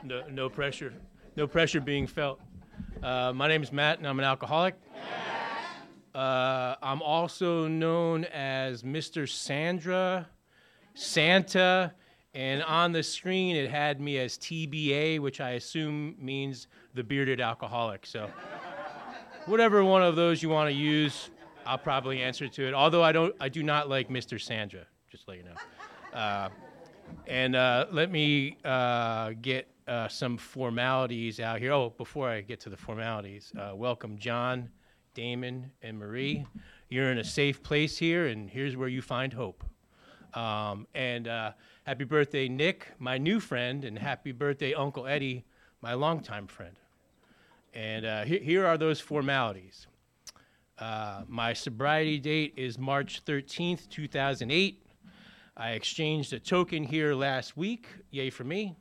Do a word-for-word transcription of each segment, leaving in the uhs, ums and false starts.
No, no pressure. No pressure being felt. Uh, my name is Matt, and I'm an alcoholic. Uh, I'm also known as Mister Sandra, Santa, and on the screen it had me as T B A, which I assume means the bearded alcoholic. So whatever one of those you want to use, I'll probably answer to it. Although I don't, I do not like Mister Sandra, just to let you know. Uh, and uh, let me uh, get uh, some formalities out here. Oh, before I get to the formalities, uh, welcome John, Damon, and Marie. You're in a safe place here, and here's where you find hope. Um, and uh, happy birthday, Nick, my new friend, and happy birthday, Uncle Eddie, my longtime friend. And uh, he- here are those formalities. Uh, my sobriety date is March thirteenth, two thousand eight. I exchanged a token here last week. Yay for me.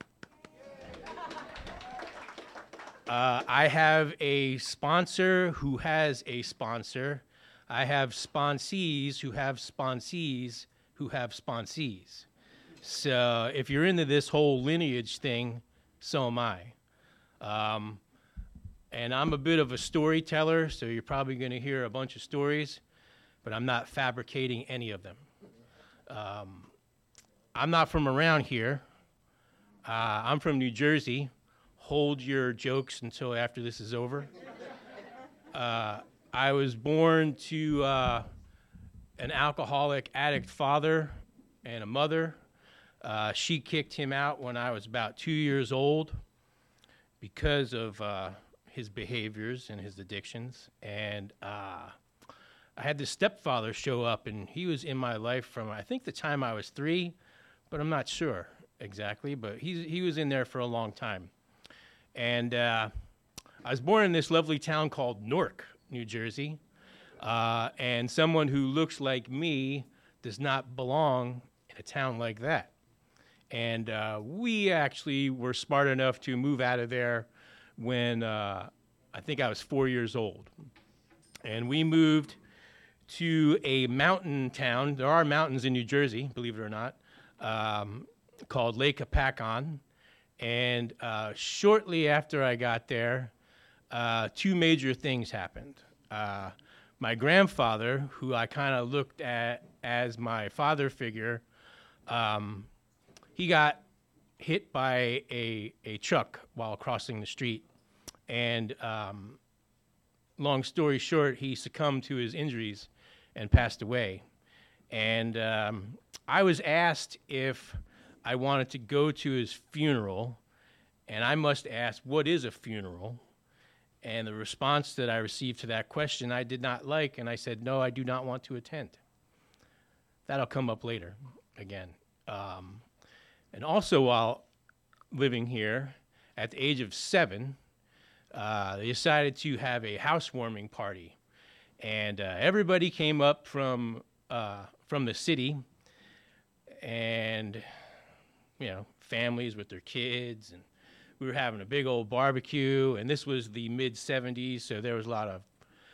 Uh, I have a sponsor who has a sponsor. I have sponsees who have sponsees who have sponsees. So if you're into this whole lineage thing, so am I. Um, and I'm a bit of a storyteller, so you're probably going to hear a bunch of stories, but I'm not fabricating any of them. Um, I'm not from around here. Uh, I'm from New Jersey. Hold your jokes until after this is over. Uh, I was born to uh, an alcoholic addict father and a mother. Uh, she kicked him out when I was about two years old because of uh, his behaviors and his addictions. And uh, I had this stepfather show up, and he was in my life from, I think, the time I was three, but I'm not sure exactly. But he, he was in there for a long time. And uh, I was born in this lovely town called Newark, New Jersey. Uh, and someone who looks like me does not belong in a town like that. And uh, we actually were smart enough to move out of there when uh, I think I was four years old. And we moved to a mountain town. There are mountains in New Jersey, believe it or not, um, called Lake Hopatcong. And uh, shortly after I got there, uh, two major things happened. Uh, my grandfather, who I kind of looked at as my father figure, um, he got hit by a, a truck while crossing the street. And um, long story short, he succumbed to his injuries and passed away. And um, I was asked if I wanted to go to his funeral, and I must ask, what is a funeral? And the response that I received to that question I did not like, and I said, no, I do not want to attend. That'll come up later again. Um, and also while living here, at the age of seven, uh, they decided to have a housewarming party. And uh, everybody came up from uh, from the city, and you know, families with their kids, and we were having a big old barbecue. And this was the mid seventies, so there was a lot of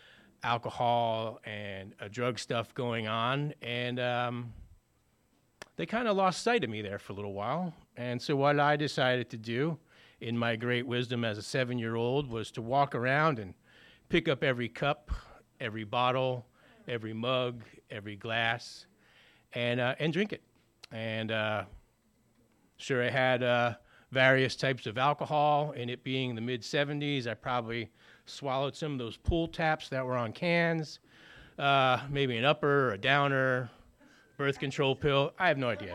alcohol and uh, drug stuff going on. And um, they kind of lost sight of me there for a little while. And so what I decided to do, in my great wisdom as a seven-year-old, was to walk around and pick up every cup, every bottle, every mug, every glass, and uh, and drink it. And uh, sure, I had uh, various types of alcohol, and it being the mid seventies, I probably swallowed some of those pull taps that were on cans, uh, maybe an upper, a downer, birth control pill. I have no idea.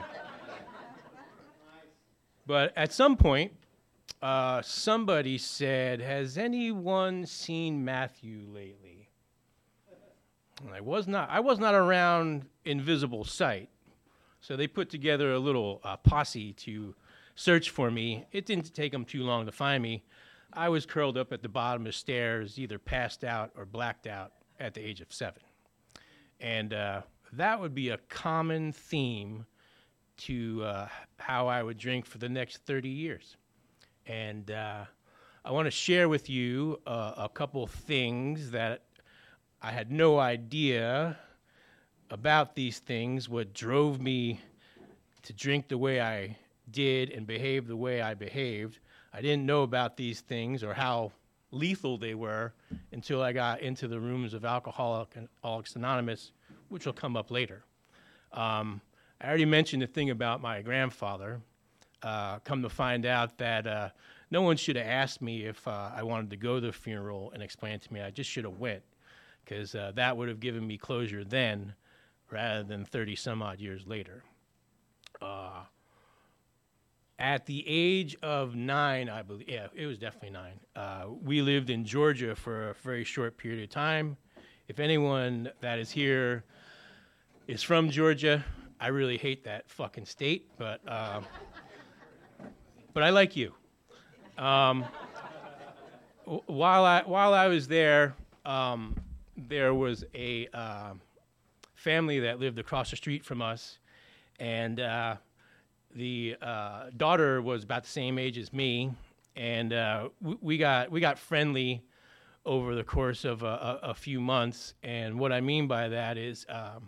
But at some point, uh, somebody said, has anyone seen Matthew lately? And I was not, I was not around in visible sight. So they put together a little uh, posse to search for me. It didn't take them too long to find me. I was curled up at the bottom of the stairs, either passed out or blacked out at the age of seven. And uh, that would be a common theme to uh, how I would drink for the next thirty years. And uh, I want to share with you uh, a couple things that I had no idea about these things, what drove me to drink the way I did and behave the way I behaved. I didn't know about these things or how lethal they were until I got into the rooms of Alcoholic and Alcoholics Anonymous, which will come up later. Um, I already mentioned the thing about my grandfather. Uh, come to find out that uh, no one should have asked me if uh, I wanted to go to the funeral and explain to me. I just should have went, because uh, that would have given me closure then rather than thirty some odd years later. Uh, at the age of nine, I believe, yeah, it was definitely nine, uh, we lived in Georgia for a very short period of time. If anyone that is here is from Georgia, I really hate that fucking state, but uh, but I like you. Um, w- while I while I was there, um, there was a uh, family that lived across the street from us, and uh, the uh, daughter was about the same age as me, and uh, w- we got we got friendly over the course of a, a, a few months. And what I mean by that is, um,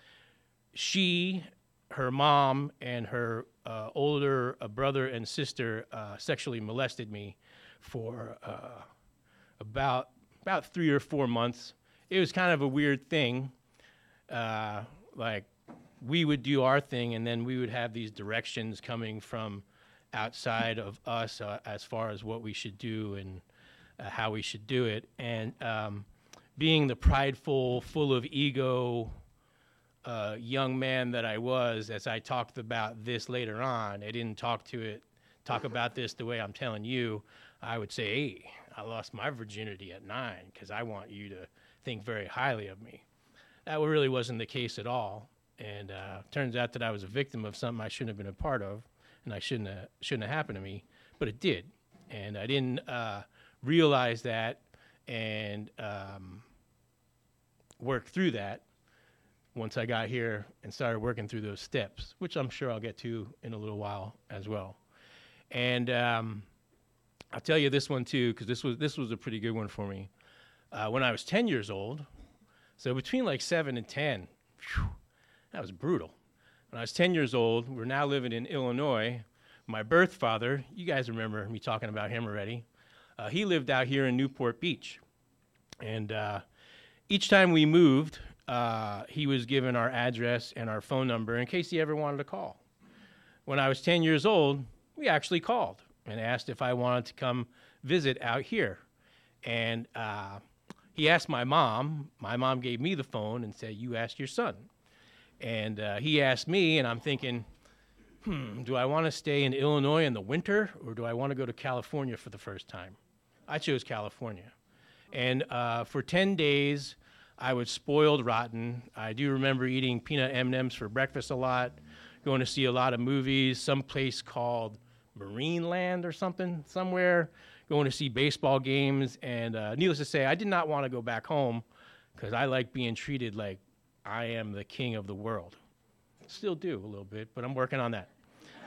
she, her mom, and her uh, older uh, brother and sister uh, sexually molested me for uh, about about three or four months. It was kind of a weird thing. Uh, like, we would do our thing, and then we would have these directions coming from outside of us uh, as far as what we should do and uh, how we should do it. And um, being the prideful, full of ego uh, young man that I was, as I talked about this later on, I didn't talk to it, talk about this the way I'm telling you. I would say, hey, I lost my virginity at nine because I want you to think very highly of me. That really wasn't the case at all. And uh, turns out that I was a victim of something I shouldn't have been a part of, and I shouldn't have, shouldn't have happened to me, but it did. And I didn't uh, realize that and um, work through that once I got here and started working through those steps, which I'm sure I'll get to in a little while as well. And um, I'll tell you this one too, because this was this was a pretty good one for me. Uh, when I was ten years old, so between like seven and ten, whew, that was brutal. When I was ten years old, we're now living in Illinois. My birth father, you guys remember me talking about him already. Uh, he lived out here in Newport Beach. And uh, each time we moved, uh, he was given our address and our phone number in case he ever wanted to call. When I was ten years old, we actually called and asked if I wanted to come visit out here. And uh, he asked my mom. My mom gave me the phone and said, you asked your son. And uh, he asked me, and I'm thinking, hmm, do I want to stay in Illinois in the winter, or do I want to go to California for the first time? I chose California. And uh, for ten days, I was spoiled rotten. I do remember eating peanut M and M's for breakfast a lot, going to see a lot of movies, some place called Marineland or something, somewhere, going to see baseball games. And uh, needless to say, I did not want to go back home because I like being treated like I am the king of the world. Still do a little bit, but I'm working on that.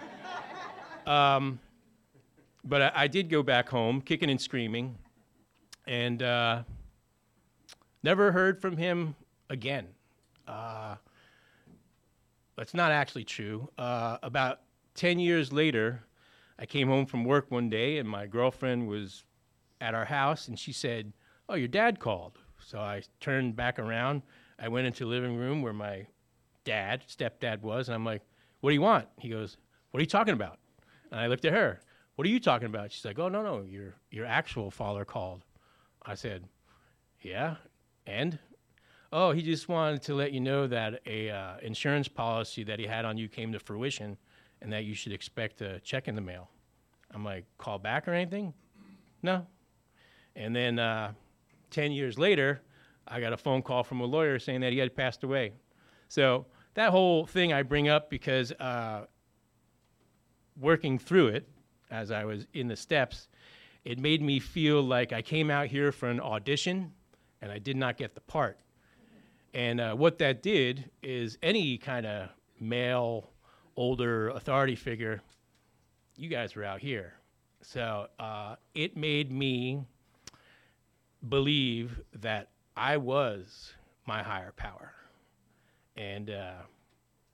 um, but I, I did go back home, kicking and screaming, and uh, never heard from him again. Uh, that's not actually true. Uh, about ten years later, I came home from work one day, and my girlfriend was at our house, and she said, oh, your dad called. So I turned back around. I went into the living room where my dad, stepdad, was, and I'm like, what do you want? He goes, what are you talking about? And I looked at her. What are you talking about? She's like, oh, no, no, your your actual father called. I said, yeah, and? Oh, he just wanted to let you know that a uh, insurance policy that he had on you came to fruition and that you should expect a check in the mail. I'm like, call back or anything? No. And then uh, ten years later, I got a phone call from a lawyer saying that he had passed away. So that whole thing I bring up because uh, working through it as I was in the steps, it made me feel like I came out here for an audition and I did not get the part. And uh, what that did is any kind of male, older authority figure, you guys were out here. So uh, it made me believe that I was my higher power. And uh,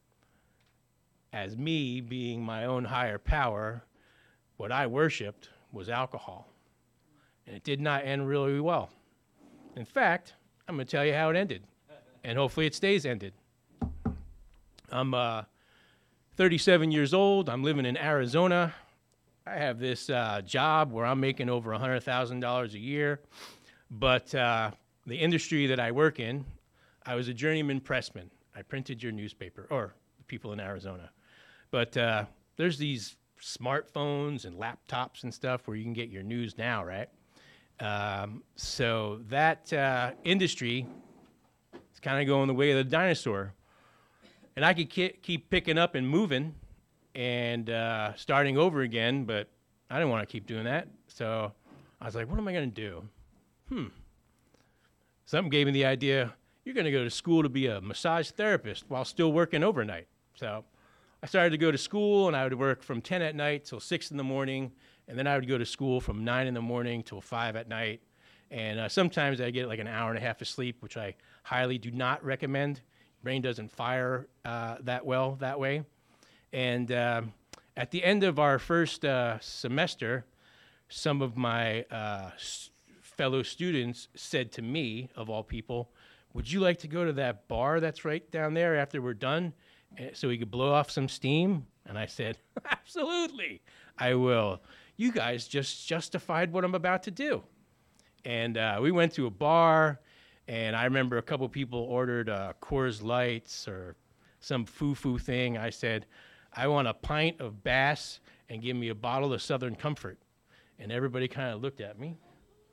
as me being my own higher power, what I worshipped was alcohol. And it did not end really well. In fact, I'm going to tell you how it ended. And hopefully it stays ended. I'm uh, thirty-seven years old. I'm living in Arizona. I have this uh, job where I'm making over one hundred thousand dollars a year. But uh, the industry that I work in, I was a journeyman pressman. I printed your newspaper, or the people in Arizona. But uh, there's these smartphones and laptops and stuff where you can get your news now, right? Um, so that uh, industry is kind of going the way of the dinosaur. And I could ki- keep picking up and moving and uh, starting over again, but I didn't want to keep doing that. So I was like, what am I going to do? Hmm. Something gave me the idea, you're going to go to school to be a massage therapist while still working overnight. So I started to go to school, and I would work from ten at night till six in the morning, and then I would go to school from nine in the morning till five at night. And uh, sometimes I get like an hour and a half of sleep, which I highly do not recommend. Brain doesn't fire uh, that well that way. And um, at the end of our first uh, semester, some of my uh, s- fellow students said to me, of all people, would you like to go to that bar that's right down there after we're done uh, so we could blow off some steam? And I said, absolutely, I will. You guys just justified what I'm about to do. And uh, we went to a bar, and I remember a couple people ordered uh, Coors Lights or some foo-foo thing. I said, I want a pint of Bass and give me a bottle of Southern Comfort. And everybody kind of looked at me.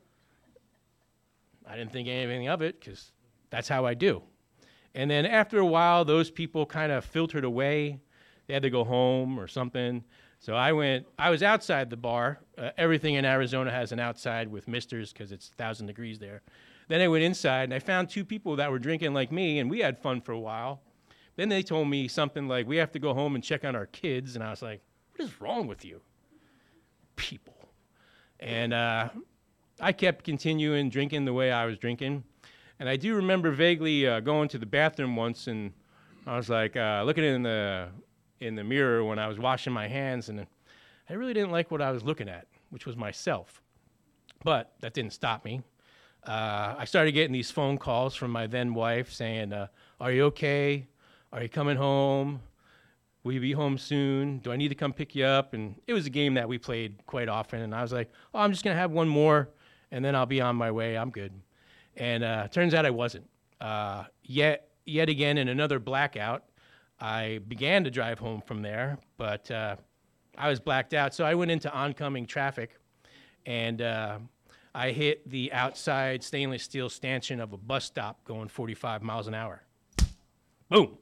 I didn't think anything of it because that's how I do. And then after a while, those people kind of filtered away. They had to go home or something. So I went, I was outside the bar. Uh, everything in Arizona has an outside with misters because it's one thousand degrees there. Then I went inside, and I found two people that were drinking like me, and we had fun for a while. Then they told me something like, we have to go home and check on our kids. And I was like, what is wrong with you people? And uh, I kept continuing drinking the way I was drinking. And I do remember vaguely uh, going to the bathroom once, and I was like uh, looking in the in the mirror when I was washing my hands, and I really didn't like what I was looking at, which was myself. But that didn't stop me. Uh, I started getting these phone calls from my then wife saying, uh, are you okay? Are you coming home? Will you be home soon? Do I need to come pick you up? And it was a game that we played quite often. And I was like, oh, I'm just going to have one more, and then I'll be on my way. I'm good. And uh, turns out I wasn't. Uh, yet, yet again, in another blackout, I began to drive home from there, but uh, I was blacked out. So I went into oncoming traffic, and uh, I hit the outside stainless steel stanchion of a bus stop going forty-five miles an hour. Boom.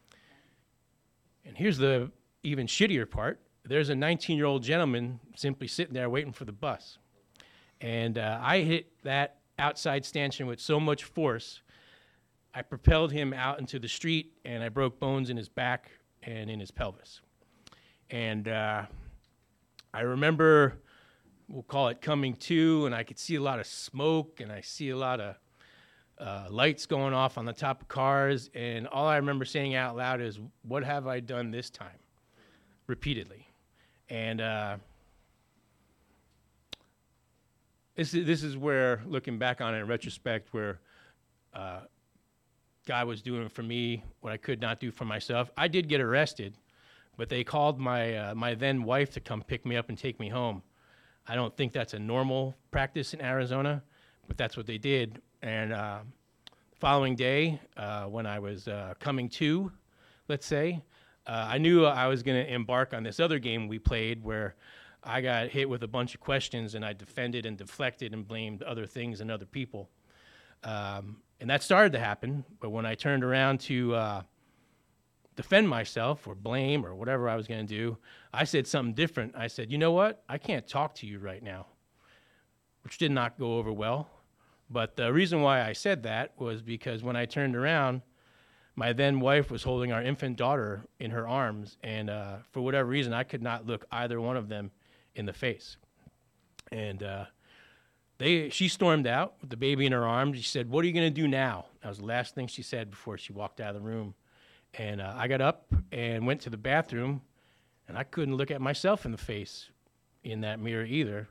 And here's the even shittier part. There's a nineteen-year-old gentleman simply sitting there waiting for the bus. And uh, I hit that outside stanchion with so much force, I propelled him out into the street, and I broke bones in his back and in his pelvis. And uh, I remember, we'll call it coming to, and I could see a lot of smoke, and I see a lot of uh, lights going off on the top of cars, and all I remember saying out loud is, what have I done this time? Repeatedly. And uh, this, is, this is where, looking back on it in retrospect, where uh, God was doing for me what I could not do for myself. I did get arrested, but they called my uh, my then wife to come pick me up and take me home. I don't think that's a normal practice in Arizona, but that's what they did. And uh, the following day, uh, when I was uh, coming to, let's say, uh, I knew I was going to embark on this other game we played where I got hit with a bunch of questions and I defended and deflected and blamed other things and other people. Um, and that started to happen, but when I turned around to uh, defend myself or blame or whatever I was going to do, I said something different. I said, you know what? I can't talk to you right now, which did not go over well. But the reason why I said that was because when I turned around, my then wife was holding our infant daughter in her arms, and uh, for whatever reason, I could not look either one of them in the face. And uh, they, she stormed out with the baby in her arms. She said, what are you going to do now? That was the last thing she said before she walked out of the room. And uh, I got up and went to the bathroom, and I couldn't look at myself in the face in that mirror either.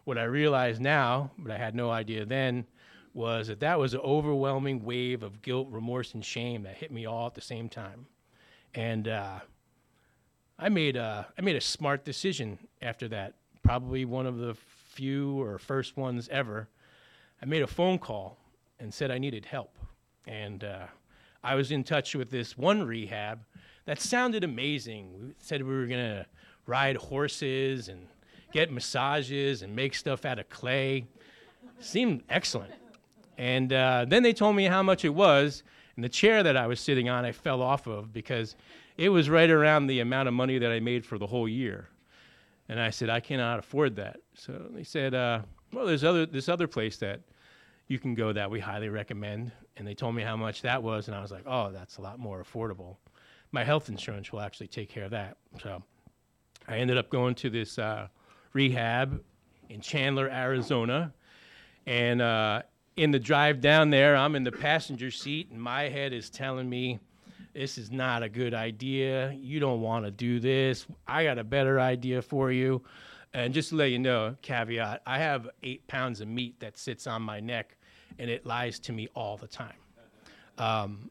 what I realize now, but I had no idea then, was that that was an overwhelming wave of guilt, remorse, and shame that hit me all at the same time. And uh, I made a, I made a smart decision after that, probably one of the few or first ones ever. I made a phone call and said I needed help. And uh, I was in touch with this one rehab that sounded amazing. We said we were going to ride horses and get massages and make stuff out of clay. Seemed excellent. And uh, then they told me how much it was, and the chair that I was sitting on I fell off of because it was right around the amount of money that I made for the whole year. And I said, I cannot afford that. So they said, uh, well, there's other this other place that you can go that we highly recommend. And they told me how much that was, and I was like, oh, that's a lot more affordable. My health insurance will actually take care of that. So I ended up going to this uh, rehab in Chandler, Arizona. And uh, in the drive down there, I'm in the passenger seat, and my head is telling me, this is not a good idea. You don't want to do this. I got a better idea for you. And just to let you know, caveat, I have eight pounds of meat that sits on my neck, and it lies to me all the time. Um,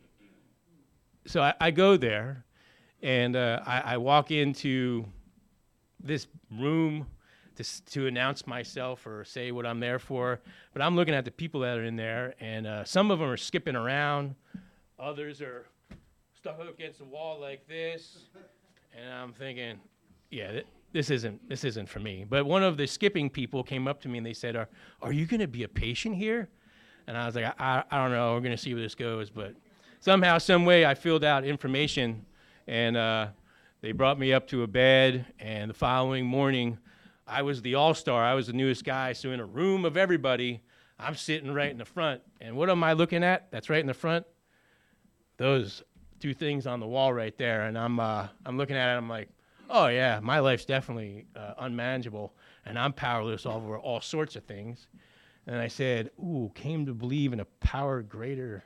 so I, I go there, and uh, I, I walk into this room to, to announce myself or say what I'm there for. But I'm looking at the people that are in there, and uh, some of them are skipping around. Others are stuck against the wall like this. And I'm thinking, yeah, th- this isn't this isn't for me. But one of the skipping people came up to me and they said, are, are you going to be a patient here? And I was like, I, I, I don't know. We're going to see where this goes. But somehow, some way, I filled out information, and uh, they brought me up to a bed. And the following morning, I was the all-star. I was the newest guy. So in a room of everybody, I'm sitting right in the front. And what am I looking at? That's right in the front. Those two things on the wall right there. And I'm uh, I'm looking at it. I'm like, oh yeah, my life's definitely uh, unmanageable, and I'm powerless over all sorts of things. And I said, ooh, came to believe in a power greater.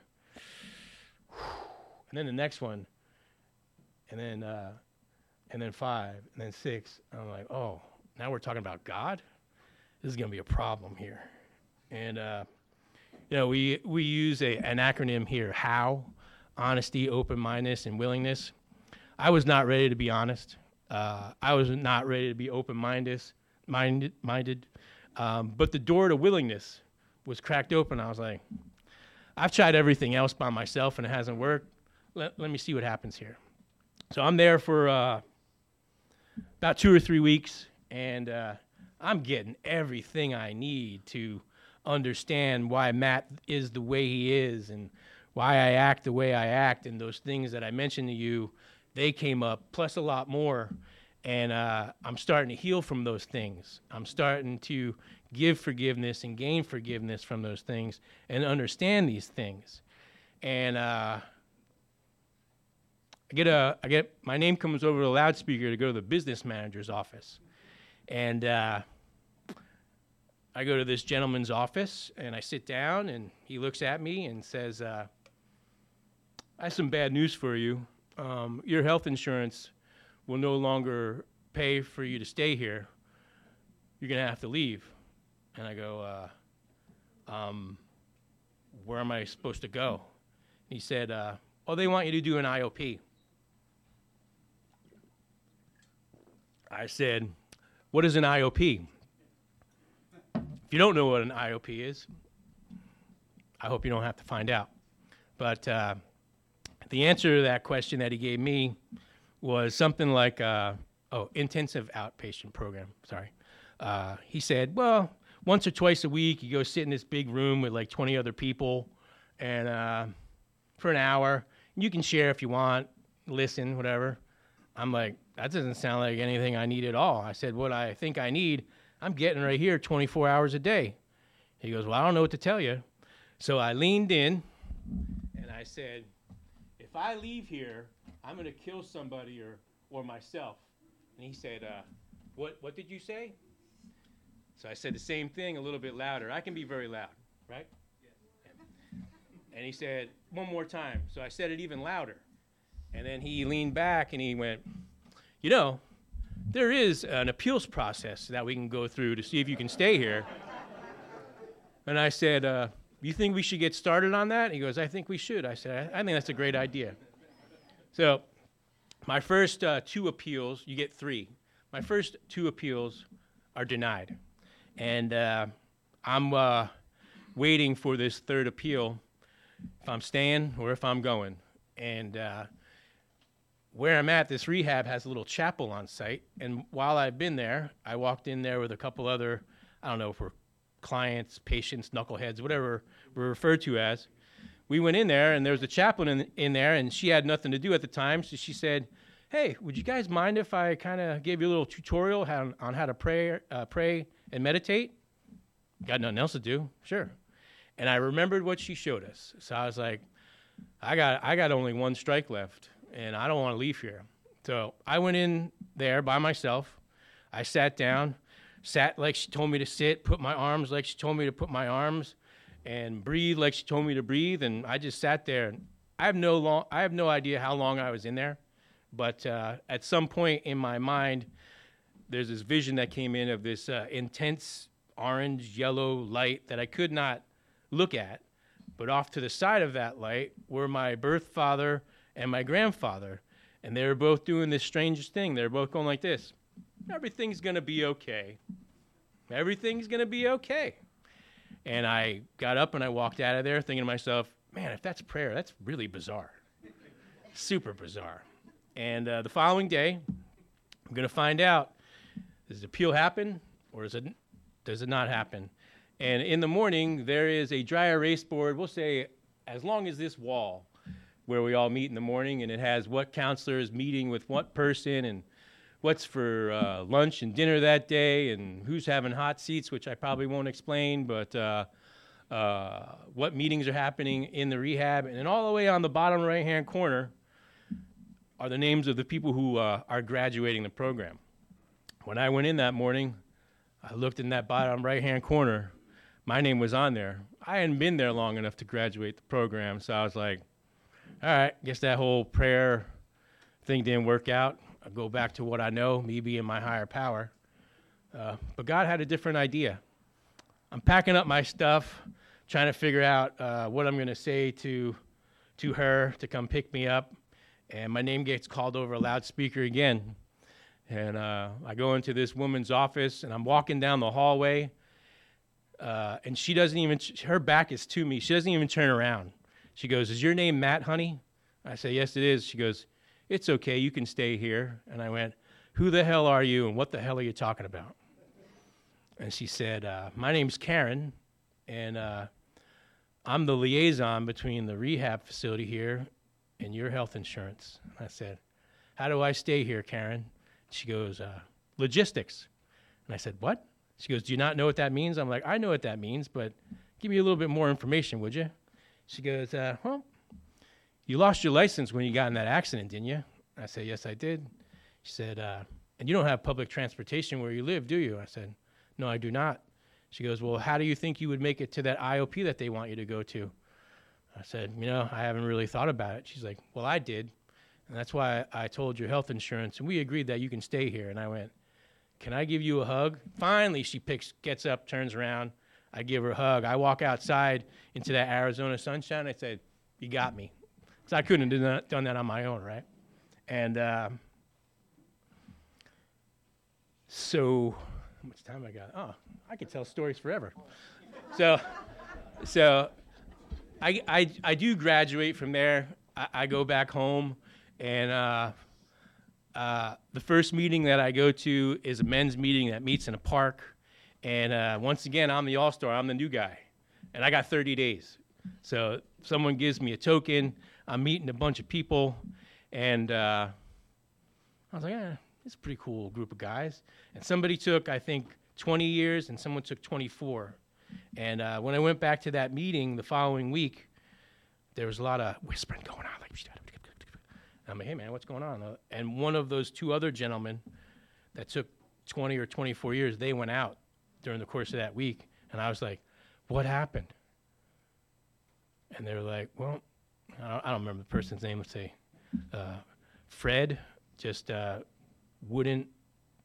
And then the next one, and then uh, and then five, and then six. And I'm like, oh, now we're talking about God? This is going to be a problem here. And, uh, you know, we, we use a, an acronym here, HOW, honesty, open-mindedness, and willingness. I was not ready to be honest. Uh, I was not ready to be open-minded, minded, minded. Um, but the door to willingness was cracked open. I was like, I've tried everything else by myself, and it hasn't worked. Let, let me see what happens here. So I'm there for uh, about two or three weeks, and uh, I'm getting everything I need to understand why Matt is the way he is and why I act the way I act, and those things that I mentioned to you, they came up, plus a lot more, and uh, I'm starting to heal from those things. I'm starting to give forgiveness and gain forgiveness from those things and understand these things. And uh, I get a, I get, my name comes over the loudspeaker to go to the business manager's office. And uh, I go to this gentleman's office, and I sit down, and he looks at me and says, uh, I have some bad news for you. Um, your health insurance will no longer pay for you to stay here. You're going to have to leave. And I go, uh, um, where am I supposed to go? He said, uh, oh, they want you to do an I O P. I said, what is an I O P? If you don't know what an I O P is, I hope you don't have to find out. But uh, the answer to that question that he gave me was something like, uh, oh, intensive outpatient program, sorry. Uh, he said, well, once or twice a week, you go sit in this big room with like twenty other people, and uh, for an hour, you can share if you want, listen, whatever. I'm like, that doesn't sound like anything I need at all. I said, what I think I need, I'm getting right here twenty-four hours a day. He goes, well, I don't know what to tell you. So I leaned in, and I said, if I leave here, I'm going to kill somebody or, or myself. And he said, uh, what, what did you say? So I said the same thing a little bit louder. I can be very loud, right? Yeah. And he said, one more time. So I said it even louder. And then he leaned back and he went, you know, there is an appeals process that we can go through to see if you can stay here. And I said, uh, you think we should get started on that? He goes, I think we should. I said, I, I think that's a great idea. So my first uh, two appeals, you get three. My first two appeals are denied. And uh, I'm uh, waiting for this third appeal, if I'm staying or if I'm going. And uh, where I'm at, this rehab has a little chapel on site. And while I've been there, I walked in there with a couple other, I don't know if we're clients, patients, knuckleheads, whatever we're referred to as. We went in there, and there was a chaplain in, in there, and she had nothing to do at the time. So she said, hey, would you guys mind if I kind of gave you a little tutorial how, on how to pray, uh, pray and meditate? Got nothing else to do? Sure. And I remembered what she showed us. So I was like, I got, I got only one strike left, and I don't want to leave here. So I went in there by myself. I sat down, sat like she told me to sit, put my arms like she told me to put my arms, and breathe like she told me to breathe. And I just sat there. And I have no long, I have no idea how long I was in there, but uh, at some point in my mind, there's this vision that came in of this uh, intense orange, yellow light that I could not look at. But off to the side of that light were my birth father and my grandfather. And they were both doing this strangest thing. They were both going like this. Everything's going to be okay. Everything's going to be okay. And I got up and I walked out of there thinking to myself, man, if that's prayer, that's really bizarre. Super bizarre. And uh, the following day, I'm going to find out, does the appeal happen or is it, does it not happen? And in the morning, there is a dry erase board, we'll say as long as this wall, where we all meet in the morning, and it has what counselor is meeting with what person and what's for uh, lunch and dinner that day and who's having hot seats, which I probably won't explain, but uh, uh, what meetings are happening in the rehab. And then all the way on the bottom right-hand corner are the names of the people who uh, are graduating the program. When I went in that morning, I looked in that bottom right-hand corner. My name was on there. I hadn't been there long enough to graduate the program, so I was like, all right, guess that whole prayer thing didn't work out. I'll go back to what I know, me being my higher power. Uh, but God had a different idea. I'm packing up my stuff, trying to figure out uh, what I'm going to say to to her to come pick me up. And my name gets called over a loudspeaker again. And uh, I go into this woman's office, and I'm walking down the hallway. Uh, and she doesn't even, her back is to me. She doesn't even turn around. She goes, is your name Matt, honey? I say, yes, it is. She goes, it's okay, you can stay here. And I went, who the hell are you and what the hell are you talking about? And she said, uh, my name's Karen, and uh, I'm the liaison between the rehab facility here and your health insurance. And I said, how do I stay here, Karen? She goes, uh, logistics. And I said, what? She goes, do you not know what that means? I'm like, I know what that means, but give me a little bit more information, would you? She goes, uh, well, you lost your license when you got in that accident, didn't you? I said, yes, I did. She said, uh, and you don't have public transportation where you live, do you? I said, no, I do not. She goes, well, how do you think you would make it to that I O P that they want you to go to? I said, you know, I haven't really thought about it. She's like, well, I did. And that's why I told your health insurance, and we agreed that you can stay here. And I went, can I give you a hug? Finally, she picks, gets up, turns around. I give her a hug. I walk outside into that Arizona sunshine. I said, you got me. Because I couldn't have done that, done that on my own, right? And uh, so, how much time I got? Oh, I could tell stories forever. So, so I, I, I do graduate from there. I, I go back home, and uh, uh, the first meeting that I go to is a men's meeting that meets in a park. And uh, once again, I'm the all-star. I'm the new guy. And I got thirty days. So someone gives me a token. I'm meeting a bunch of people. And uh, I was like, eh, it's a pretty cool group of guys. And somebody took, I think, twenty years, and someone took twenty-four. And uh, when I went back to that meeting the following week, there was a lot of whispering going on. Like, I'm like, hey, man, what's going on? Uh, and one of those two other gentlemen that took twenty or twenty-four years, they went out during the course of that week. And I was like, what happened? And they were like, well, I don't, I don't remember the person's name. Let's say uh, Fred just uh, wouldn't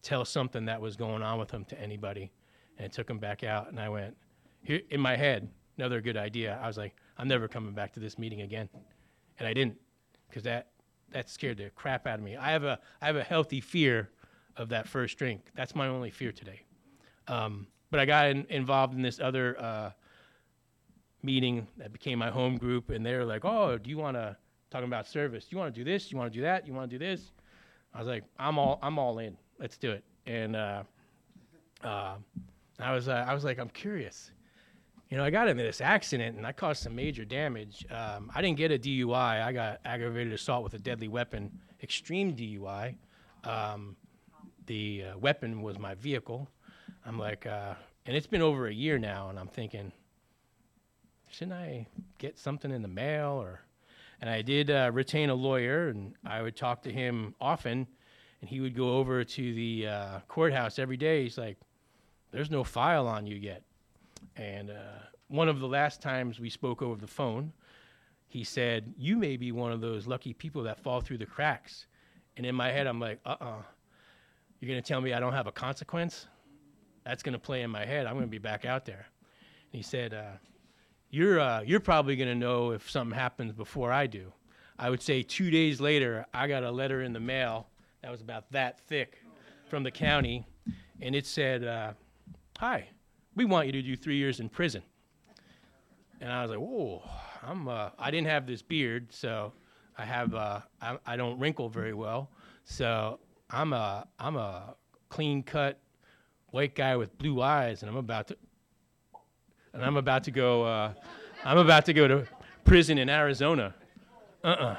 tell something that was going on with him to anybody. And it took him back out. And I went, here, in my head, another good idea. I was like, I'm never coming back to this meeting again. And I didn't, because that, that scared the crap out of me. I have a, I have a healthy fear of that first drink. That's my only fear today. Um, but I got in, involved in this other uh, meeting that became my home group, and they were like, oh, do you want to, talking about service, do you want to do this, you want to do that, you want to do this? I was like, I'm all, I'm all in. Let's do it. And uh, uh, I was, uh, I was like, I'm curious. You know, I got into this accident, and I caused some major damage. Um, I didn't get a D U I. I got aggravated assault with a deadly weapon, extreme D U I. Um, the uh, weapon was my vehicle. I'm like, uh, and it's been over a year now, and I'm thinking, shouldn't I get something in the mail? Or, and I did uh, retain a lawyer, and I would talk to him often, and he would go over to the uh, courthouse every day. He's like, there's no file on you yet. And uh, one of the last times we spoke over the phone, he said, you may be one of those lucky people that fall through the cracks. And in my head, I'm like, uh-uh. You're going to tell me I don't have a consequence? That's going to play in my head. I'm going to be back out there. And he said, uh, you're, uh, you're probably going to know if something happens before I do. I would say two days later, I got a letter in the mail that was about that thick from the county. And it said, uh, hi. We want you to do three years in prison. And I was like, whoa, I'm, uh, I didn't have this beard, so I have, uh, I, I don't wrinkle very well. So I'm a, I'm a clean cut white guy with blue eyes, and I'm about to, and I'm about to go, uh, I'm about to go to prison in Arizona. Uh-uh.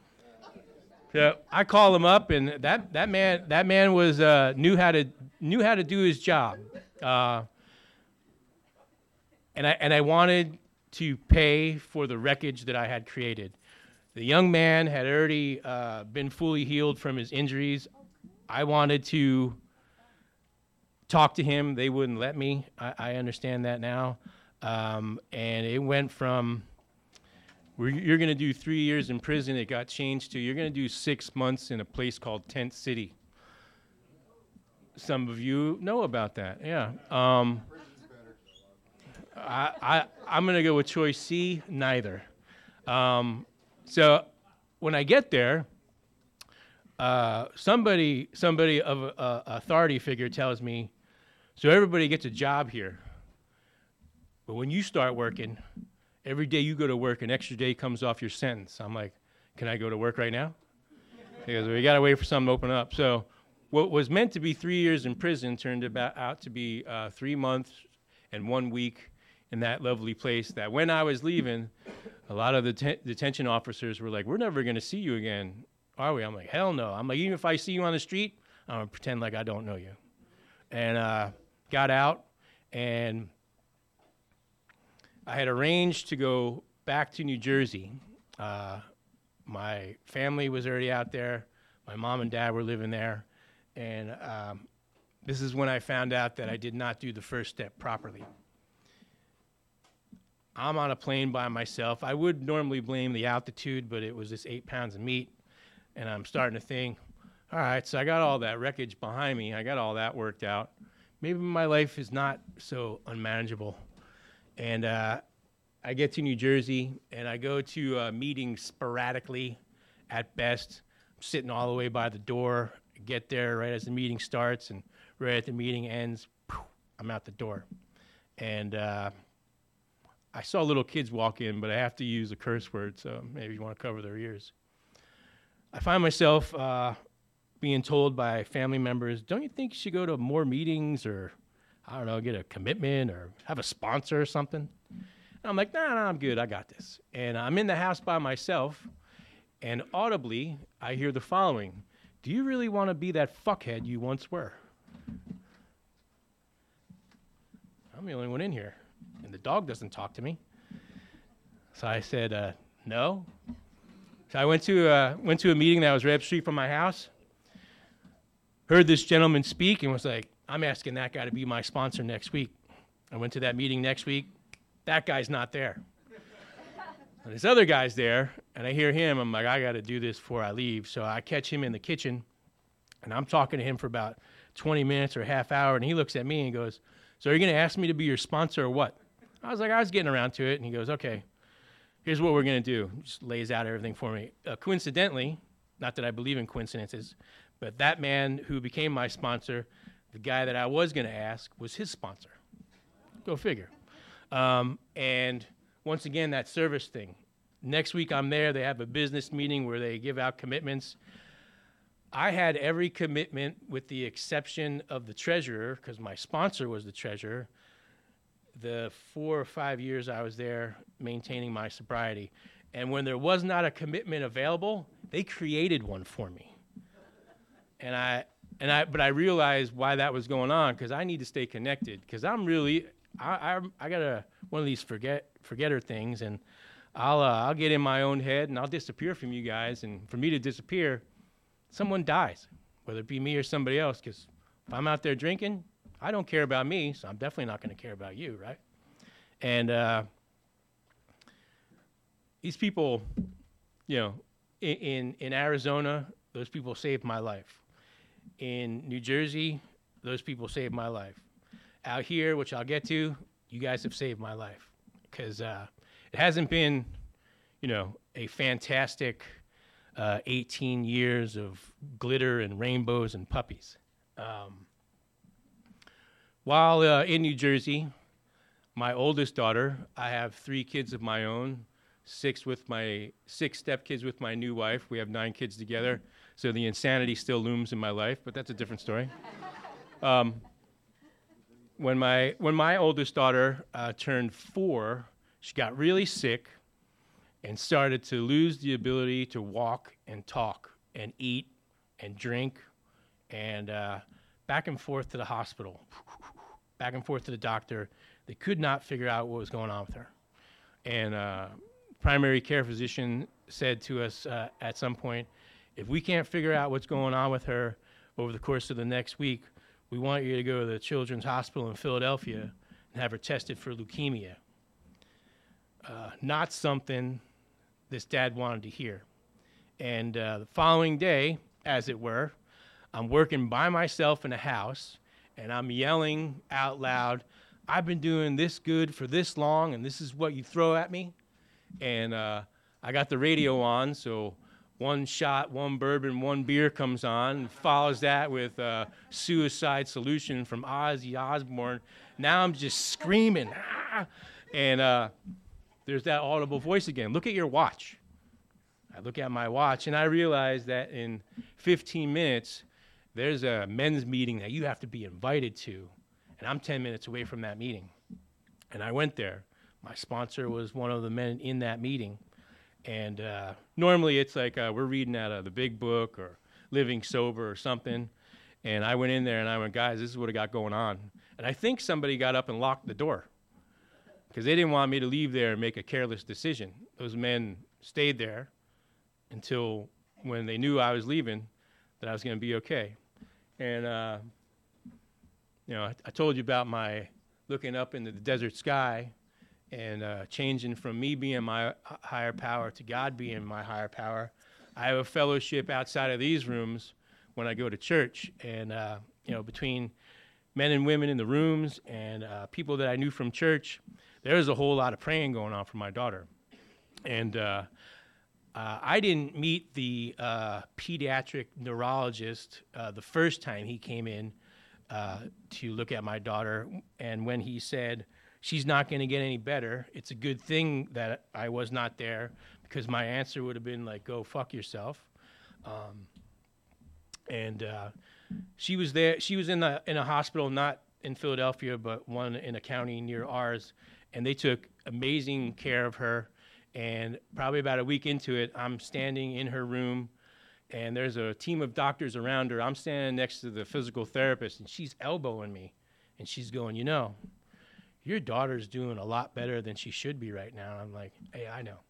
So I call him up, and that, that man, that man was, uh, knew how to, knew how to do his job. Uh, And I, and I wanted to pay for the wreckage that I had created. The young man had already uh, been fully healed from his injuries. I wanted to talk to him. They wouldn't let me. I, I understand that now. Um, and it went from, we're, you're going to do three years in prison. It got changed to, you're going to do six months in a place called Tent City. Some of you know about that, yeah. Um, I, I, I'm going to go with choice C, neither. Um, so when I get there, uh, somebody somebody of a, a authority figure tells me, so everybody gets a job here. But when you start working, every day you go to work, an extra day comes off your sentence. I'm like, can I go to work right now? Because we got to wait for something to open up. So what was meant to be three years in prison turned about out to be uh, three months and one week in that lovely place that when I was leaving, a lot of the te- detention officers were like, we're never going to see you again, are we? I'm like, hell no. I'm like, even if I see you on the street, I'm going to pretend like I don't know you. And uh, got out, and I had arranged to go back to New Jersey. Uh, my family was already out there. My mom and dad were living there. And um, this is when I found out that I did not do the first step properly. I'm on a plane by myself. I would normally blame the altitude, but it was just eight pounds of meat. And I'm starting to think, all right, so I got all that wreckage behind me. I got all that worked out. Maybe my life is not so unmanageable. And uh, I get to New Jersey, and I go to uh, meetings sporadically at best. I'm sitting all the way by the door. I get there right as the meeting starts, and right at the meeting ends, I'm out the door. And uh, I saw little kids walk in, but I have to use a curse word, so maybe you want to cover their ears. I find myself uh, being told by family members, don't you think you should go to more meetings or, I don't know, get a commitment or have a sponsor or something? And I'm like, nah, nah, I'm good. I got this. And I'm in the house by myself, and audibly, I hear the following. Do you really want to be that fuckhead you once were? I'm the only one in here. And the dog doesn't talk to me. So I said, uh, no. So I went to, uh, went to a meeting that was right up the street from my house, heard this gentleman speak, and was like, I'm asking that guy to be my sponsor next week. I went to that meeting next week. That guy's not there. And this other guy's there, and I hear him. I'm like, I got to do this before I leave. So I catch him in the kitchen, and I'm talking to him for about twenty minutes or a half hour, and he looks at me and goes, so are you going to ask me to be your sponsor or what? I was like, I was getting around to it, and he goes, okay, here's what we're going to do. Just lays out everything for me. Uh, coincidentally, not that I believe in coincidences, but that man who became my sponsor, the guy that I was going to ask, was his sponsor. Go figure. Um, and once again, that service thing. Next week I'm there. They have a business meeting where they give out commitments. I had every commitment with the exception of the treasurer, because my sponsor was the treasurer, the four or five years I was there maintaining my sobriety. And when there was not a commitment available, they created one for me. And I, and I, but I realized why that was going on, because I need to stay connected, because I'm really, I, I, I got a, one of these forget, forgetter things, and I'll, uh, I'll get in my own head and I'll disappear from you guys. And for me to disappear, someone dies, whether it be me or somebody else, because if I'm out there drinking, I don't care about me, so I'm definitely not going to care about you, right? And uh, these people, you know, in, in, in Arizona, those people saved my life. In New Jersey, those people saved my life. Out here, which I'll get to, you guys have saved my life, because uh, it hasn't been, you know, a fantastic uh, eighteen years of glitter and rainbows and puppies. Um, while uh, in New Jersey, my oldest daughter, I have three kids of my own, six with my six stepkids with my new wife. We have nine kids together, so the insanity still looms in my life, but that's a different story. Um, when my when my oldest daughter uh, turned four, she got really sick and started to lose the ability to walk and talk and eat and drink, and uh, back and forth to the hospital, back and forth to the doctor. They could not figure out what was going on with her. And uh, primary care physician said to us uh, at some point, if we can't figure out what's going on with her over the course of the next week, we want you to go to the Children's Hospital in Philadelphia and have her tested for leukemia. Uh, not something this dad wanted to hear. And uh, the following day, as it were, I'm working by myself in a house, and I'm yelling out loud, I've been doing this good for this long, and this is what you throw at me? And uh, I got the radio on, so one shot, one bourbon, one beer comes on, and follows that with uh, Suicide Solution from Ozzy Osbourne. Now I'm just screaming, ah! And uh, there's that audible voice again. Look at your watch. I look at my watch, and I realize that in fifteen minutes, there's a men's meeting that you have to be invited to, and I'm ten minutes away from that meeting. And I went there. My sponsor was one of the men in that meeting. And uh, normally it's like uh, we're reading out of the big book or Living Sober or something. And I went in there and I went, guys, this is what I got going on. And I think somebody got up and locked the door because they didn't want me to leave there and make a careless decision. Those men stayed there until when they knew I was leaving, that I was going to be okay. And, uh, you know, I, I told you about my looking up into the desert sky and uh, changing from me being my h- higher power to God being my higher power. I have a fellowship outside of these rooms when I go to church. And, uh, you know, between men and women in the rooms and uh, people that I knew from church, there was a whole lot of praying going on for my daughter. And uh, uh, I didn't meet the uh, pediatric neurologist uh, the first time he came in uh, to look at my daughter. And when he said, she's not going to get any better, it's a good thing that I was not there, because my answer would have been like, go fuck yourself. Um, and uh, she was there. She was in a, in a hospital, not in Philadelphia, but one in a county near ours. And they took amazing care of her. And probably about a week into it, I'm standing in her room, and there's a team of doctors around her. I'm standing next to the physical therapist, and she's elbowing me. And she's going, you know, your daughter's doing a lot better than she should be right now. I'm like, hey, I know.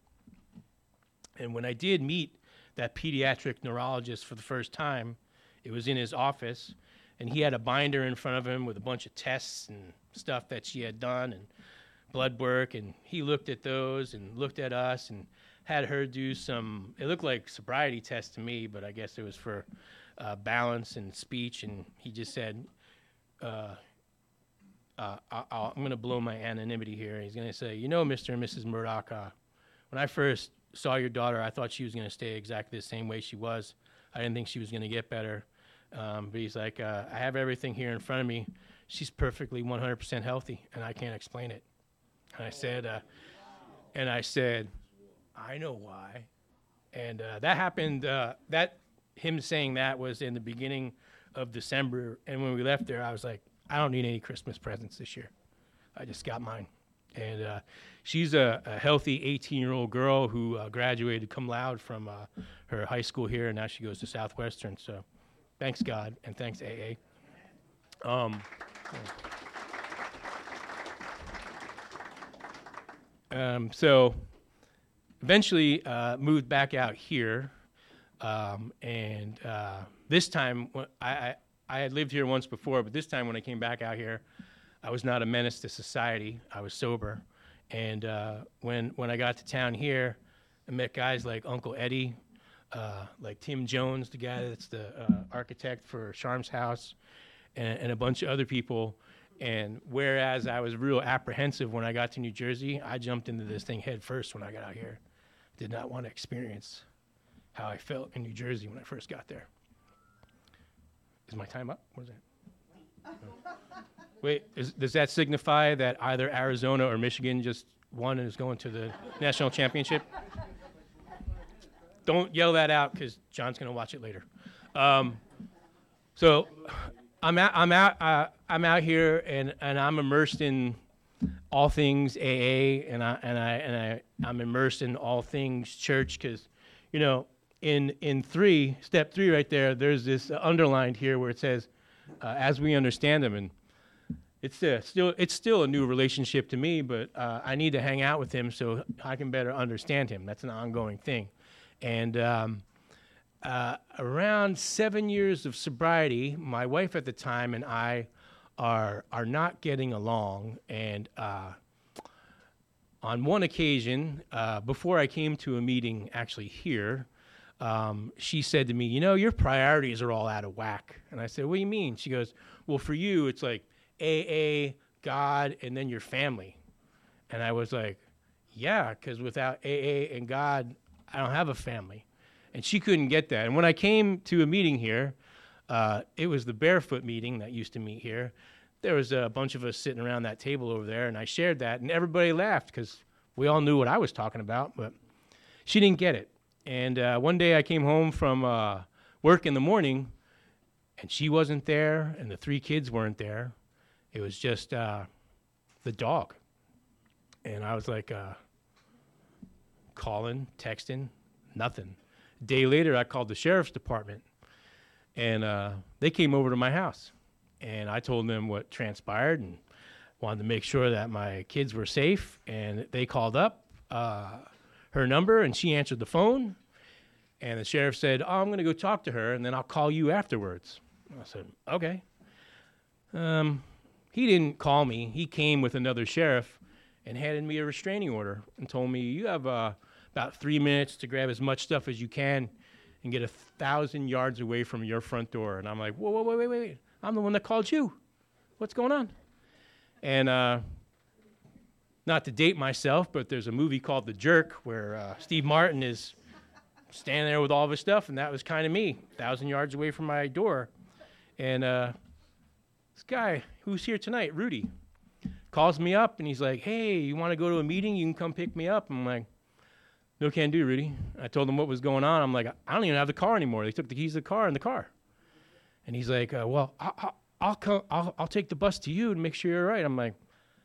And when I did meet that pediatric neurologist for the first time, it was in his office, and he had a binder in front of him with a bunch of tests and stuff that she had done and blood work, and he looked at those and looked at us and had her do some, it looked like sobriety tests to me, but I guess it was for uh, balance and speech, and he just said, uh, uh, I, I'll, I'm going to blow my anonymity here. He's going to say, you know, Mister and Missus Murdoch, uh, when I first saw your daughter, I thought she was going to stay exactly the same way she was. I didn't think she was going to get better. Um, but he's like, uh, I have everything here in front of me. She's perfectly one hundred percent healthy, and I can't explain it. And I said, uh, and I said, I know why. And uh, that happened, uh, that, him saying that was in the beginning of December. And when we left there, I was like, I don't need any Christmas presents this year. I just got mine. And uh, she's a, a healthy eighteen-year-old girl who uh, graduated cum laude from uh, her high school here, and now she goes to Southwestern. So thanks, God, and thanks, A A. Um, um, so eventually uh, moved back out here. Um, and uh, this time, when I, I, I had lived here once before, but this time when I came back out here, I was not a menace to society. I was sober. And uh, when when I got to town here, I met guys like Uncle Eddie, uh, like Tim Jones, the guy that's the uh, architect for Sharm's house, and, and a bunch of other people. And whereas I was real apprehensive when I got to New Jersey, I jumped into this thing head first when I got out here. Did not want to experience how I felt in New Jersey when I first got there. Is my time up? What is that? Oh. Wait, is, does that signify that either Arizona or Michigan just won and is going to the national championship? Don't yell that out because John's going to watch it later. Um, so I'm out. I'm out. Uh, I'm out here, and, and I'm immersed in all things A A, and I and I and I I'm immersed in all things church because, you know, in in three step three right there, there's this uh, underlined here where it says, uh, "As we understand them," and it's uh, still it's still a new relationship to me, but uh, I need to hang out with him so I can better understand him. That's an ongoing thing, and. Um, Uh, around seven years of sobriety, my wife at the time and I are are not getting along. And uh, on one occasion, uh, before I came to a meeting actually here, um, she said to me, you know, your priorities are all out of whack. And I said, what do you mean? She goes, well, for you, it's like A A, God, and then your family. And I was like, yeah, because without A A and God, I don't have a family. And she couldn't get that. And when I came to a meeting here, uh, it was the Barefoot meeting that used to meet here. There was a bunch of us sitting around that table over there, and I shared that, and everybody laughed because we all knew what I was talking about, but she didn't get it. And uh, one day I came home from uh, work in the morning, and she wasn't there, and the three kids weren't there. It was just uh, the dog. And I was like, uh, calling, texting, nothing. Day later, I called the sheriff's department, and uh, they came over to my house, and I told them what transpired and wanted to make sure that my kids were safe, and they called up uh, her number, and she answered the phone, and the sheriff said, oh, I'm going to go talk to her, and then I'll call you afterwards. I said, okay. Um, he didn't call me. He came with another sheriff and handed me a restraining order and told me, you have uh, about three minutes to grab as much stuff as you can and get a thousand yards away from your front door. And I'm like, whoa, whoa, wait, wait, wait. I'm the one that called you. What's going on? And uh, not to date myself, but there's a movie called The Jerk where uh, Steve Martin is standing there with all of his stuff, and that was kind of me, a thousand yards away from my door. And uh, this guy who's here tonight, Rudy, calls me up, and he's like, hey, you want to go to a meeting? You can come pick me up. I'm like, no can do, Rudy. I told him what was going on. I'm like, I don't even have the car anymore. They took the keys to the car in the car. And he's like, uh, well, I'll, I'll, I'll, come, I'll, I'll take the bus to you and make sure you're all right. I'm like,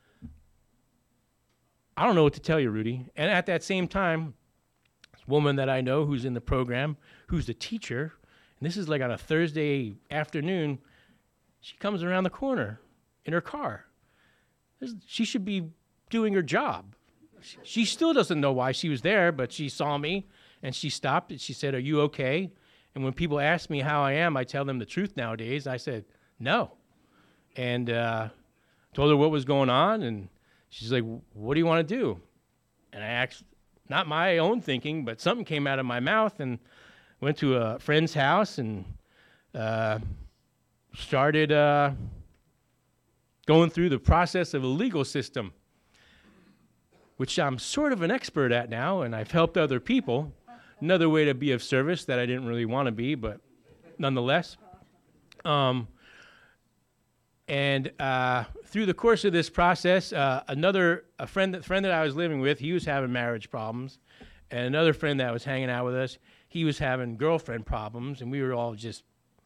I don't know what to tell you, Rudy. And at that same time, this woman that I know who's in the program, who's the teacher, and this is like on a Thursday afternoon, she comes around the corner in her car. This, she should be doing her job. She, she still doesn't know why she was there, but she saw me, and she stopped, and she said, are you okay? And when people ask me how I am, I tell them the truth nowadays. I said, no. And uh, told her what was going on, and she's like, what do you want to do? And I asked, not my own thinking, but something came out of my mouth, and went to a friend's house and uh, started uh, going through the process of a legal system, which I'm sort of an expert at now, and I've helped other people. Another way to be of service that I didn't really want to be, but nonetheless. Um, and uh, through the course of this process, uh, another a friend that friend that I was living with, he was having marriage problems, and another friend that was hanging out with us, he was having girlfriend problems, and we were all just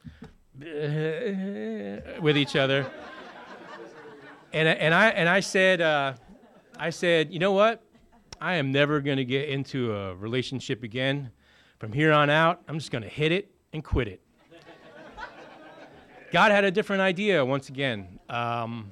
with each other. And and I and I said, uh, I said, you know what? I am never going to get into a relationship again. From here on out, I'm just going to hit it and quit it. God had a different idea once again. Um,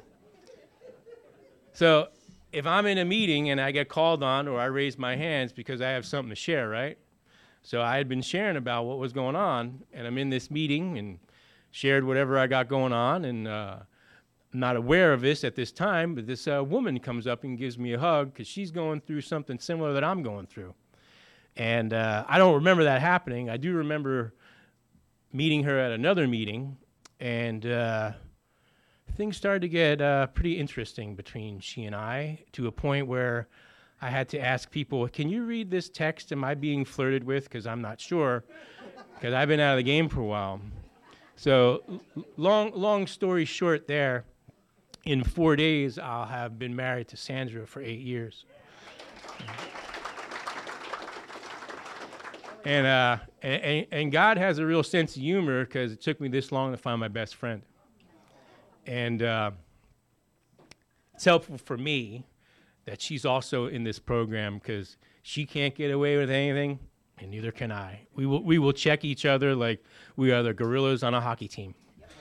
so if I'm in a meeting and I get called on or I raise my hands because I have something to share, right? So I had been sharing about what was going on, and I'm in this meeting and shared whatever I got going on, and uh, I'm not aware of this at this time, but this uh, woman comes up and gives me a hug because she's going through something similar that I'm going through. And uh, I don't remember that happening. I do remember meeting her at another meeting, and uh, things started to get uh, pretty interesting between she and I, to a point where I had to ask people, can you read this text? Am I being flirted with? Because I'm not sure, because I've been out of the game for a while. So l- long, long story short there, in four days, I'll have been married to Sandra for eight years. And, uh, and, and God has a real sense of humor, because it took me this long to find my best friend. And uh, it's helpful for me that she's also in this program, because she can't get away with anything, and neither can I. We will, we will check each other like we are the gorillas on a hockey team.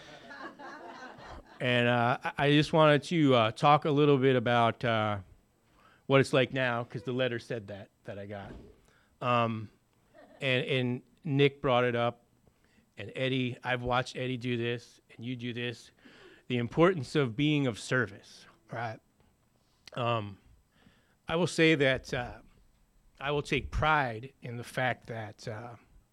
And uh, I just wanted to uh, talk a little bit about uh, what it's like now, because the letter said that, that I got. Um, and, and Nick brought it up, and Eddie, I've watched Eddie do this, and you do this, the importance of being of service, right? Um, I will say that uh, I will take pride in the fact that uh,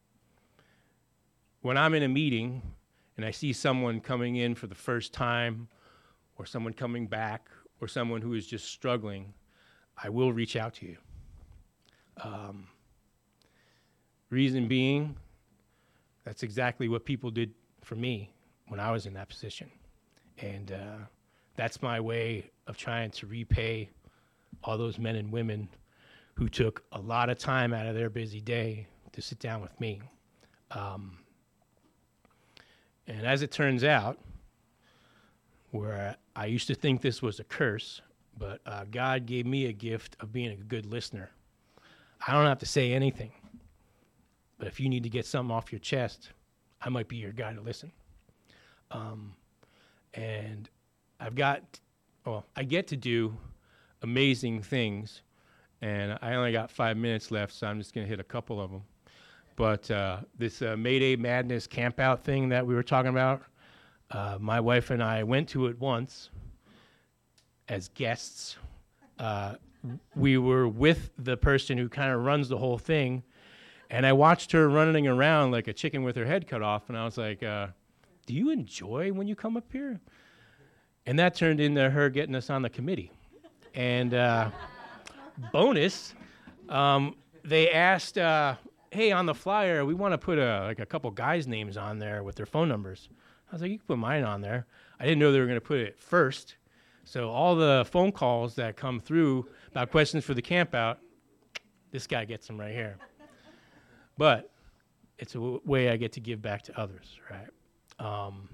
when I'm in a meeting and I see someone coming in for the first time, or someone coming back, or someone who is just struggling, I will reach out to you. Um, reason being, that's exactly what people did for me when I was in that position. And uh, that's my way of trying to repay all those men and women who took a lot of time out of their busy day to sit down with me. Um, and as it turns out, where I used to think this was a curse, but uh, God gave me a gift of being a good listener. I don't have to say anything, but if you need to get something off your chest, I might be your guy to listen. Um, and I've got, well, I get to do amazing things, and I only got five minutes left, so I'm just going to hit a couple of them. But uh, this uh, Mayday Madness campout thing that we were talking about, uh, my wife and I went to it once as guests. Uh, we were with the person who kind of runs the whole thing, and I watched her running around like a chicken with her head cut off, and I was like, uh, do you enjoy when you come up here? And that turned into her getting us on the committee. And uh, bonus, um, they asked, uh, hey, on the flyer, we want to put a, like a couple guys' names on there with their phone numbers. I was like, you can put mine on there. I didn't know they were going to put it first. So all the phone calls that come through about questions for the camp out, this guy gets them right here. But it's a w- way I get to give back to others, right? Um,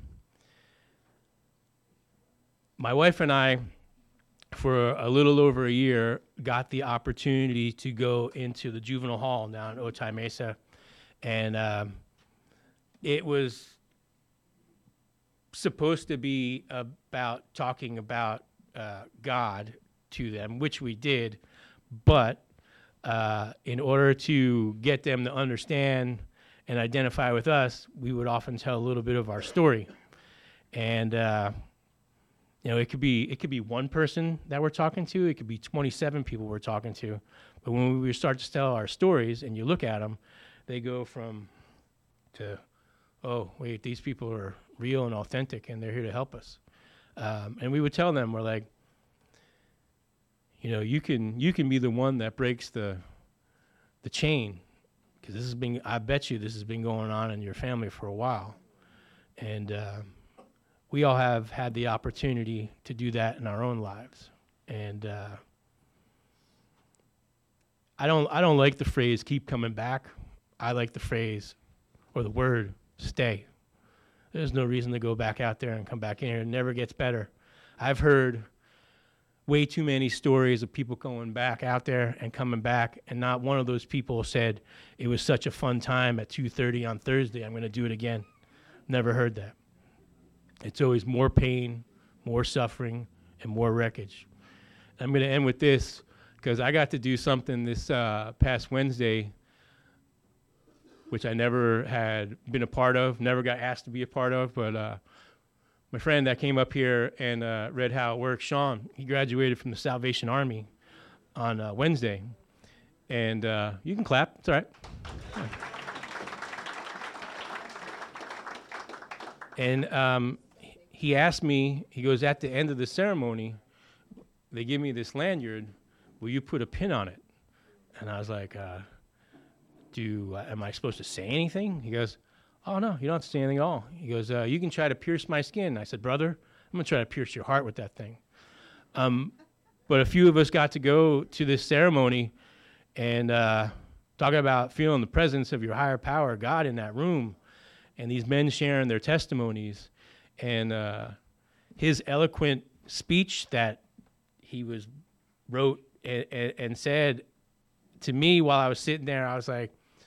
my wife and I, for a little over a year, got the opportunity to go into the juvenile hall down in Otay Mesa. And um, it was supposed to be about talking about uh, God to them, which we did. But uh, in order to get them to understand and identify with us, we would often tell a little bit of our story. And uh, you know, it could be it could be one person that we're talking to. It could be twenty-seven people we're talking to. But when we start to tell our stories and you look at them, they go from to, oh, wait, these people are real and authentic, and they're here to help us. Um, and we would tell them, we're like, you know, you can you can be the one that breaks the the chain, because this has been, I bet you this has been going on in your family for a while. And uh, we all have had the opportunity to do that in our own lives. And uh, I don't I don't like the phrase keep coming back. I like the phrase or the word stay. There's no reason to go back out there and come back in here. It never gets better. I've heard way too many stories of people going back out there and coming back, and not one of those people said, it was such a fun time at two thirty on Thursday, I'm going to do it again. Never heard that. It's always more pain, more suffering, and more wreckage. I'm going to end with this, because I got to do something this uh, past Wednesday, which I never had been a part of, never got asked to be a part of, but uh, my friend that came up here and uh, read how it works, Sean, he graduated from the Salvation Army on uh, Wednesday. And uh, you can clap, it's all right. Yeah. And um, he asked me, he goes, at the end of the ceremony, they give me this lanyard, will you put a pin on it? And I was like, uh, do, uh, am I supposed to say anything? He goes, oh, no, you don't have to say anything at all. He goes, uh, you can try to pierce my skin. I said, brother, I'm going to try to pierce your heart with that thing. Um, but a few of us got to go to this ceremony and uh, talking about feeling the presence of your higher power, God, in that room, and these men sharing their testimonies. And uh, his eloquent speech that he was wrote and, and, and said to me while I was sitting there, I was like,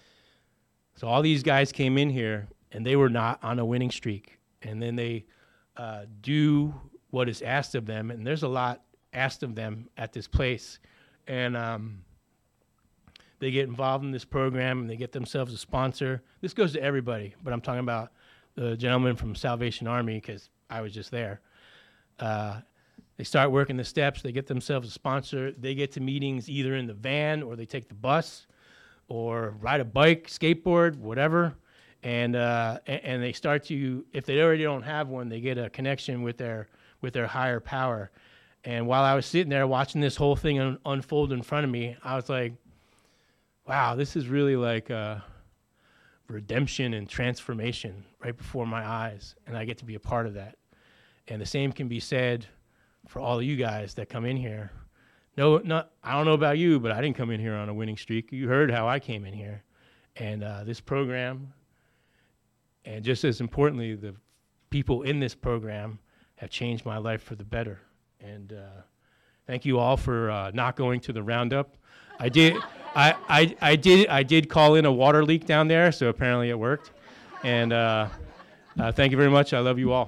so all these guys came in here, and they were not on a winning streak. And then they uh, do what is asked of them, and there's a lot asked of them at this place. And um, they get involved in this program, and they get themselves a sponsor. This goes to everybody, but I'm talking about the gentleman from Salvation Army, because I was just there. Uh, they start working the steps. They get themselves a sponsor. They get to meetings either in the van, or they take the bus, or ride a bike, skateboard, whatever, and, uh, and and they start to, if they already don't have one, they get a connection with their with their higher power. And while I was sitting there watching this whole thing un- unfold in front of me, I was like, wow, this is really like uh, redemption and transformation right before my eyes, and I get to be a part of that. And the same can be said for all of you guys that come in here. No, not, I don't know about you, but I didn't come in here on a winning streak. You heard how I came in here. And uh, this program, and just as importantly, the people in this program have changed my life for the better. And uh, thank you all for uh, not going to the roundup. I did, I, I, I did, I did call in a water leak down there, so apparently it worked. And uh, uh, thank you very much. I love you all.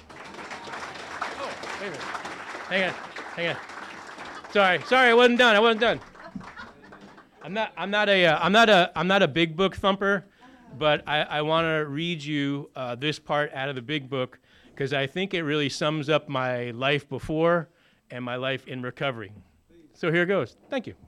Oh, wait a minute. Hang on, hang on. Sorry, sorry, I wasn't done. I wasn't done. I'm not. I'm not a. Uh, I'm not a. I'm not a big book thumper, but I, I want to read you uh, this part out of the big book, because I think it really sums up my life before and my life in recovery. So here goes. Thank you.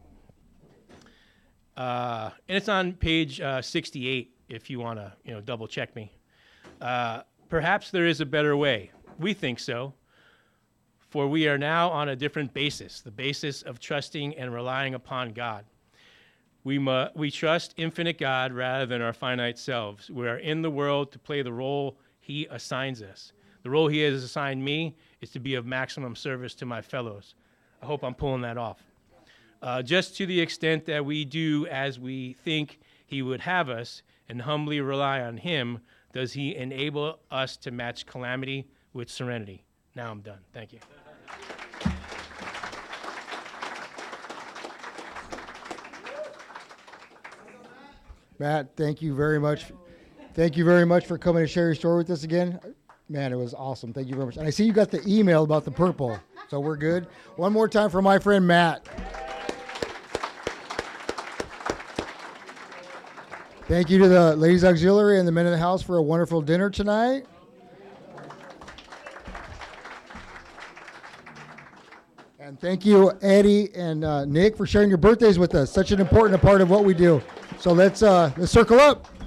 Uh, and it's on page uh, sixty-eight. If you want to, you know, double check me. Uh, perhaps there is a better way. We think so. For we are now on a different basis, the basis of trusting and relying upon God. We mu- we trust infinite God rather than our finite selves. We are in the world to play the role he assigns us. The role he has assigned me is to be of maximum service to my fellows. I hope I'm pulling that off. Uh, just to the extent that we do as we think he would have us and humbly rely on him, does he enable us to match calamity with serenity. Now I'm done. Thank you. Matt, thank you very much. Thank you very much for coming to share your story with us again. Man, it was awesome. Thank you very much. And I see you got the email about the purple, so we're good. One more time for my friend Matt. Thank you to the Ladies Auxiliary and the Men in the House for a wonderful dinner tonight. And thank you, Eddie and uh, Nick, for sharing your birthdays with us. Such an important part of what we do. So let's uh, let's circle up.